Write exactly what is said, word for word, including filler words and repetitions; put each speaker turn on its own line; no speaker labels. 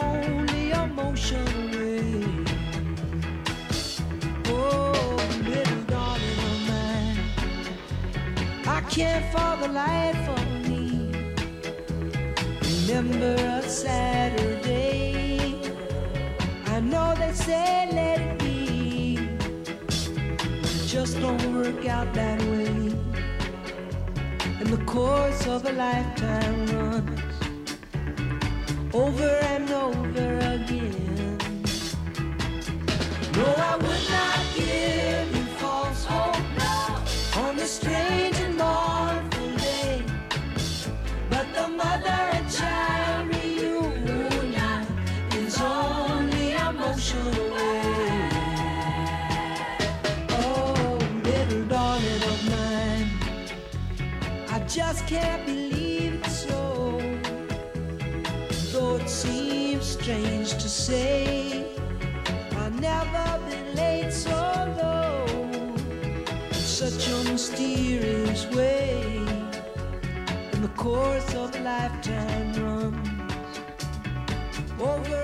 only emotion away. Oh, little darling of mine, I can't for the life of me remember a Saturday. I know they say let it be, it just don't work out that way. And the course of a lifetime runs over and over again. No, I would not give you false hope, no, on this strange and mournful day. But the mother and child reunion is only emotion away. Oh, little darling of mine, I just can't believe it's so. Though it seems strange to say, I've never been laid so low in such a mysterious way. And the course of a lifetime runs over